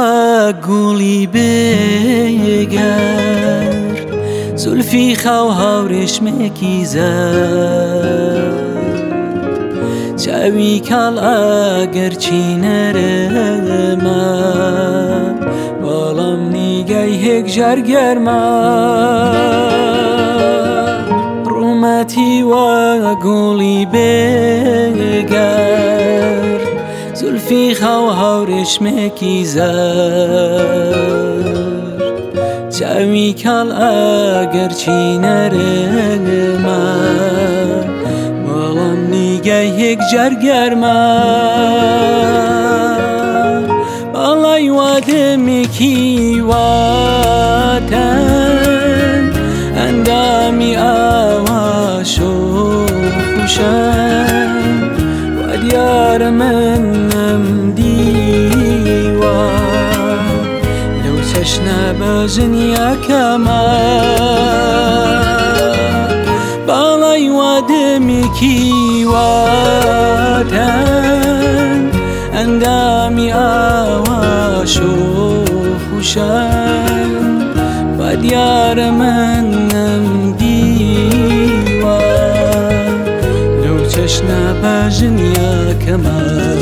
گوڵی بێگەر زولفی خاو هاوڕێشمێکی زەر چاوی کاڵ ئەگەرچی نەرمە بەڵام نیگای هێکژار گەرمە ڕوومەتی وە گوڵی بێگەر زولفی خاو هاوڕێشمێکی زەر چاوی کاڵ ئەگەرچی نەرمە بەڵام نیگای هێکجار گەرمە بەڵای وا دەمێکی واتەن ئەندامی ئاوا شۆخوشەن وا دیارە من نەمدیوە لەو چەشنە بەژن یەکەمە باڵای وا دەمێکی واتەن ئەندامی ئاوا شۆخوشەن وا دیارە من نەمدیوە لەو چەشنە بەژن یەکەمە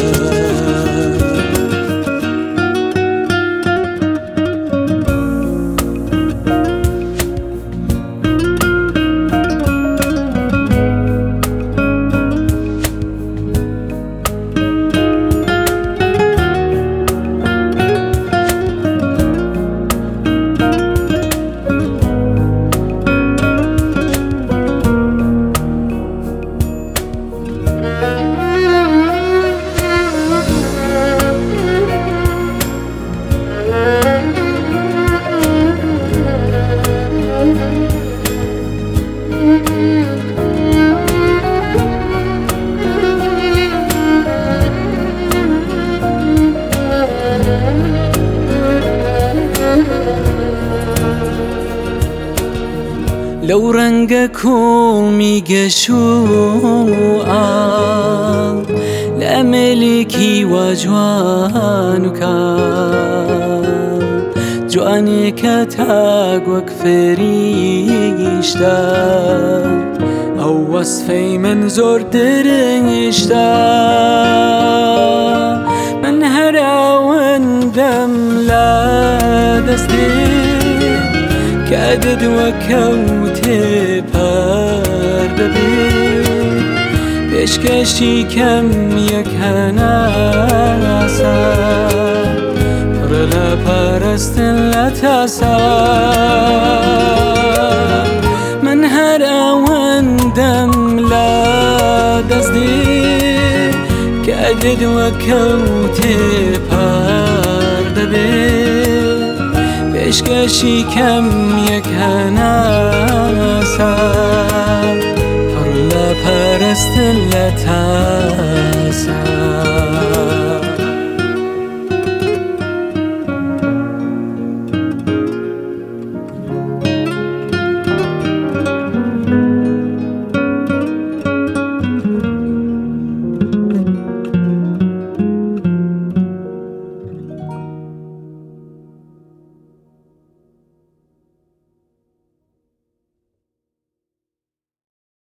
لەو ڕەنگە کۆڵمی گەشوعاڵ لە مێلێکی وا جوان و کاڵ جوانێکە تاک وەک فریشتە ئەو وەسفەی من زۆر درنگشتە من هەر ئەوەندەم لە دەستێ کە دەدوەکەوتێ پەر دەبێت پێشکەشی کەم یەک هەناسە پڕە لە پەرستن لە تاسە من هەر ئەوەندەم لە دەست دێ کە دەدوەکەوتێ پەر دەبێت پێشکەشی کەم یەک هەناسە پڕ لە پەرستن لە تا